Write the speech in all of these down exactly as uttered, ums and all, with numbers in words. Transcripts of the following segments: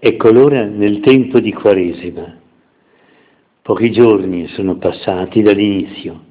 Ecco l'ora nel tempo di Quaresima. Pochi giorni sono passati dall'inizio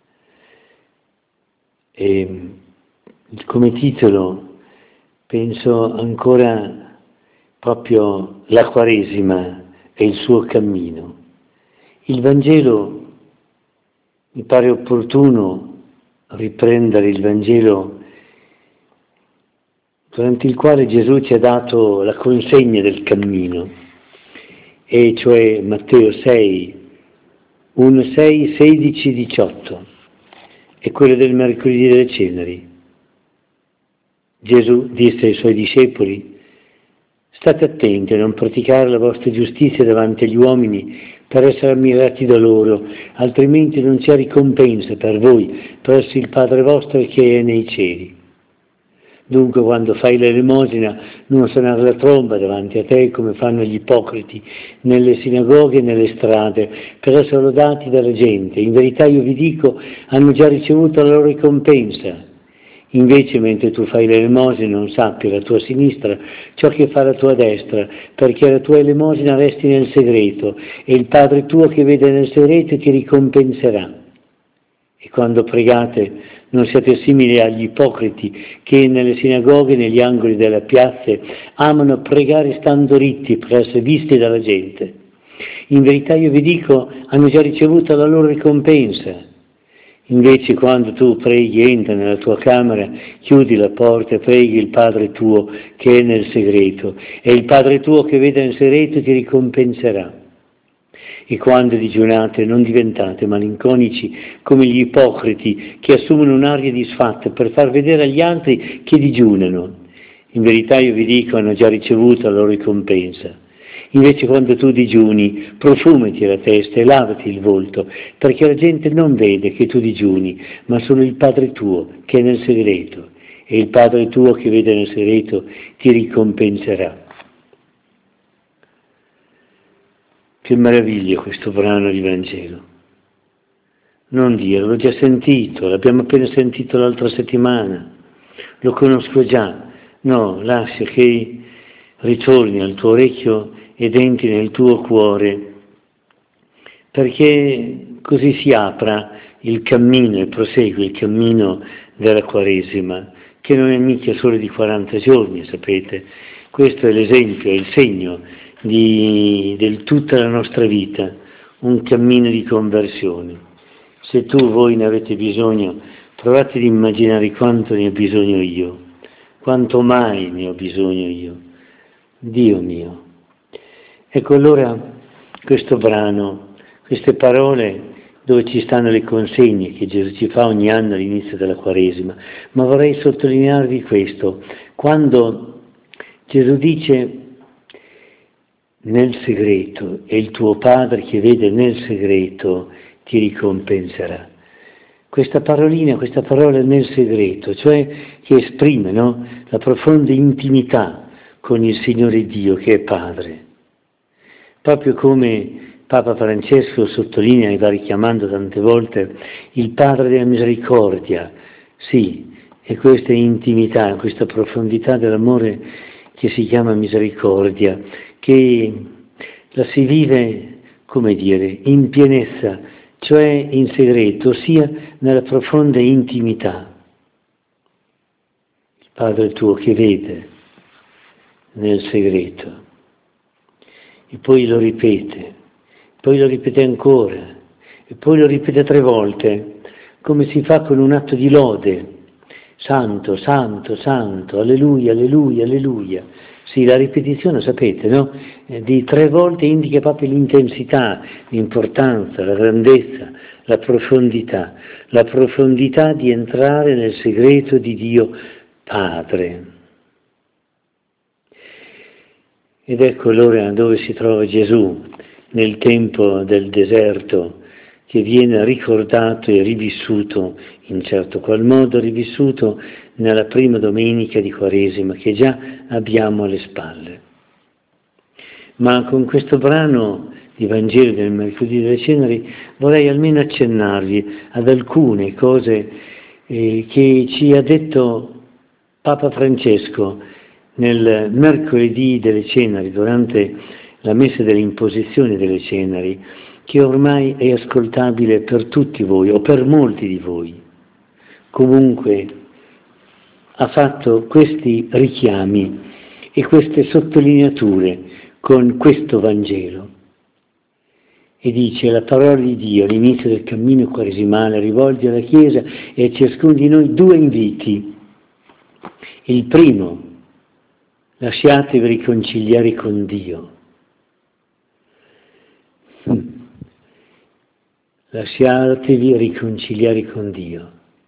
e come titolo penso ancora proprio la Quaresima e il suo cammino. Il Vangelo, mi pare opportuno riprendere il Vangelo durante il quale Gesù ci ha dato la consegna del cammino, e cioè Matteo sei, uno, sei, sedici, diciotto, e quello del mercoledì delle ceneri. Gesù disse ai suoi discepoli: state attenti a non praticare la vostra giustizia davanti agli uomini per essere ammirati da loro, altrimenti non c'è ricompensa per voi presso il Padre vostro che è nei cieli. Dunque, quando fai l'elemosina, non suonare la tromba davanti a te come fanno gli ipocriti nelle sinagoghe e nelle strade per essere lodati dalla gente. In verità io vi dico, hanno già ricevuto la loro ricompensa. Invece, mentre tu fai l'elemosina, non sappi alla tua sinistra ciò che fa la tua destra, perché la tua elemosina resti nel segreto, e il Padre tuo che vede nel segreto ti ricompenserà. E quando pregate, non siate simili agli ipocriti che nelle sinagoghe e negli angoli delle piazze amano pregare stando ritti per essere visti dalla gente. In verità io vi dico, hanno già ricevuto la loro ricompensa. Invece quando tu preghi, entra nella tua camera, chiudi la porta e preghi il Padre tuo che è nel segreto, e il Padre tuo che vede nel segreto ti ricompenserà. E quando digiunate non diventate malinconici come gli ipocriti che assumono un'aria disfatta per far vedere agli altri che digiunano. In verità io vi dico, hanno già ricevuto la loro ricompensa. Invece quando tu digiuni, profumati la testa e lavati il volto, perché la gente non vede che tu digiuni, ma solo il Padre tuo che è nel segreto, e il Padre tuo che vede nel segreto ti ricompenserà. Che meraviglia questo brano di Vangelo. Non dire, l'ho già sentito, l'abbiamo appena sentito l'altra settimana, lo conosco già. No, lascia che ritorni al tuo orecchio ed entri nel tuo cuore, perché così si apra il cammino e prosegue il cammino della Quaresima, che non è mica solo di quaranta giorni, sapete. Questo è l'esempio, è il segno di, di tutta la nostra vita, un cammino di conversione. Se tu, voi ne avete bisogno, provate ad immaginare quanto ne ho bisogno io, quanto mai ne ho bisogno io, Dio mio. Ecco allora questo brano, queste parole dove ci stanno le consegne che Gesù ci fa ogni anno all'inizio della Quaresima, ma vorrei sottolinearvi questo: quando Gesù dice nel segreto, e il tuo Padre che vede nel segreto ti ricompenserà. Questa parolina, questa parola nel segreto, cioè che esprime, no, la profonda intimità con il Signore Dio che è Padre. Proprio come Papa Francesco sottolinea e va richiamando tante volte il Padre della misericordia. Sì, e questa intimità, questa profondità dell'amore che si chiama misericordia, che la si vive, come dire, in pienezza, cioè in segreto, ossia nella profonda intimità. Il Padre tuo che vede nel segreto. E poi lo ripete, poi lo ripete ancora, e poi lo ripete tre volte, come si fa con un atto di lode. Santo, santo, santo, alleluia, alleluia, alleluia. Sì, la ripetizione, sapete, no? Eh, di tre volte indica proprio l'intensità, l'importanza, la grandezza, la profondità, la profondità di entrare nel segreto di Dio Padre. Ed ecco allora dove si trova Gesù nel tempo del deserto, che viene ricordato e rivissuto, in certo qual modo rivissuto nella prima domenica di Quaresima che già abbiamo alle spalle. Ma con questo brano di Vangelo del mercoledì delle ceneri vorrei almeno accennarvi ad alcune cose eh, che ci ha detto Papa Francesco nel mercoledì delle ceneri, durante la messa delle imposizioni delle ceneri, che ormai è ascoltabile per tutti voi o per molti di voi. Comunque ha fatto questi richiami e queste sottolineature con questo Vangelo e dice: la parola di Dio all'inizio del cammino quaresimale rivolge alla Chiesa e a ciascuno di noi due inviti. Il primo: lasciatevi riconciliare con Dio. Lasciatevi riconciliare con Dio.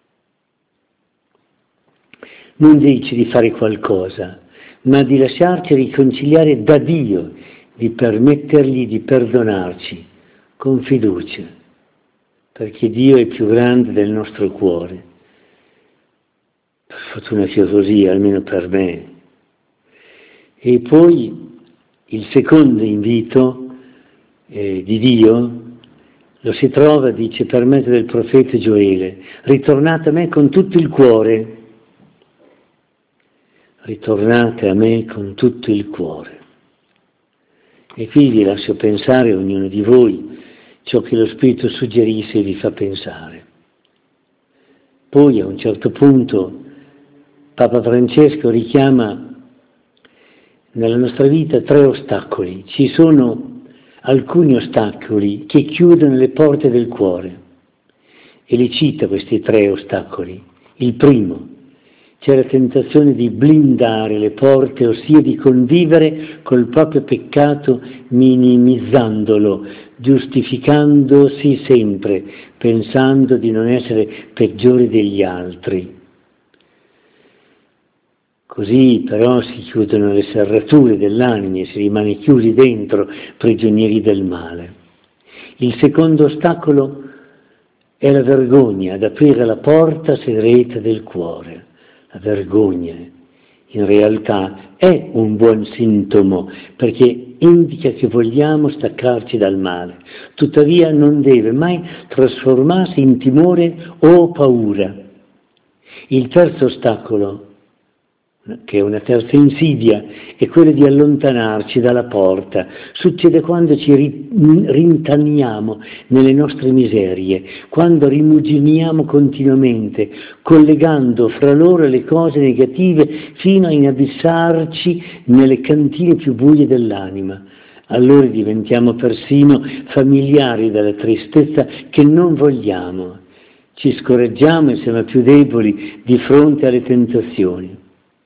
Non dice di fare qualcosa, ma di lasciarci riconciliare da Dio, di permettergli di perdonarci con fiducia, perché Dio è più grande del nostro cuore. Per fortuna sia così, almeno per me. E poi il secondo invito eh, di Dio lo si trova, dice, per mezzo del profeta Gioele: ritornate a me con tutto il cuore. Ritornate a me con tutto il cuore. E qui vi lascio pensare, ognuno di voi, ciò che lo Spirito suggerisce e vi fa pensare. Poi a un certo punto Papa Francesco richiama nella nostra vita tre ostacoli. Ci sono alcuni ostacoli che chiudono le porte del cuore e li cita questi tre ostacoli. Il primo: c'è la tentazione di blindare le porte, ossia di convivere col proprio peccato minimizzandolo, giustificandosi sempre, pensando di non essere peggiori degli altri. Così però si chiudono le serrature dell'anima e si rimane chiusi dentro, prigionieri del male. Il secondo ostacolo è la vergogna ad aprire la porta segreta del cuore. La vergogna in realtà è un buon sintomo, perché indica che vogliamo staccarci dal male. Tuttavia non deve mai trasformarsi in timore o paura. Il terzo ostacolo, che è una terza insidia, è quella di allontanarci dalla porta. Succede quando ci rintaniamo nelle nostre miserie, quando rimuginiamo continuamente, collegando fra loro le cose negative fino a inabissarci nelle cantine più buie dell'anima. Allora diventiamo persino familiari della tristezza che non vogliamo. Ci scoraggiamo e siamo più deboli di fronte alle tentazioni.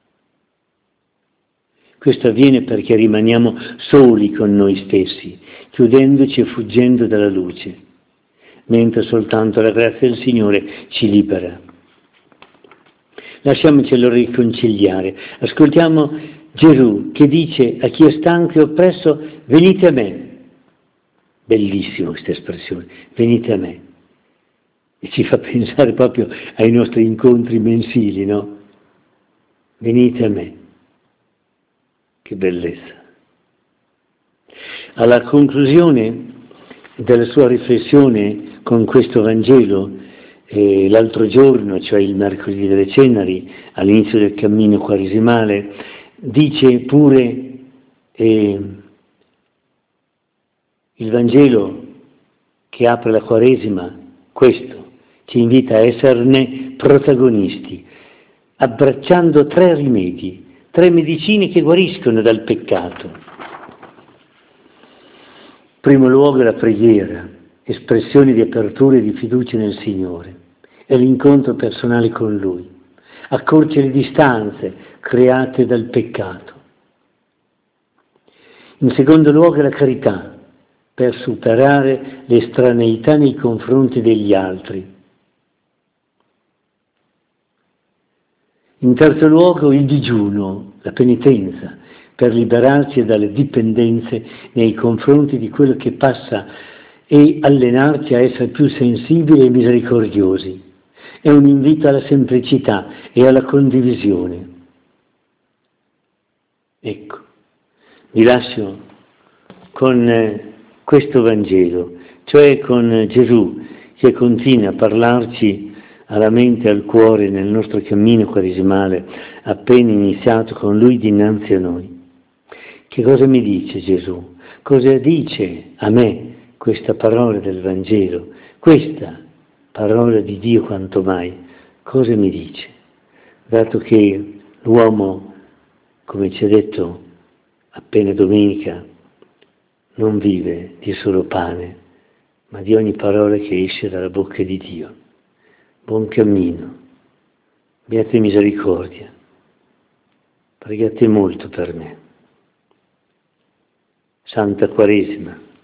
Questo avviene perché rimaniamo soli con noi stessi, chiudendoci e fuggendo dalla luce, mentre soltanto la grazia del Signore ci libera. Lasciamoci allora riconciliare. Ascoltiamo Gesù che dice a chi è stanco e oppresso: venite a me. Bellissima questa espressione, venite a me. E ci fa pensare proprio ai nostri incontri mensili, no? Venite a me. Che bellezza. Alla conclusione della sua riflessione con questo Vangelo, eh, l'altro giorno, cioè il mercoledì delle ceneri, all'inizio del cammino quaresimale, dice pure eh, il Vangelo che apre la Quaresima, questo, ci invita a esserne protagonisti, abbracciando tre rimedi, tre medicine che guariscono dal peccato. In primo luogo la preghiera, espressione di apertura e di fiducia nel Signore, e l'incontro personale con Lui. Accorce le distanze create dal peccato. In secondo luogo la carità, per superare l'estraneità nei confronti degli altri. In terzo luogo il digiuno, la penitenza, per liberarci dalle dipendenze nei confronti di quello che passa e allenarci a essere più sensibili e misericordiosi. È un invito alla semplicità e alla condivisione. Ecco, vi lascio con questo Vangelo, cioè con Gesù che continua a parlarci alla mente e al cuore nel nostro cammino quaresimale appena iniziato con Lui dinanzi a noi. Che cosa mi dice Gesù? Cosa dice a me questa parola del Vangelo? Questa parola di Dio quanto mai? Cosa mi dice? Dato che l'uomo, come ci ha detto appena domenica, non vive di solo pane, ma di ogni parola che esce dalla bocca di Dio. Buon cammino, abbiate misericordia, pregate molto per me. Santa Quaresima.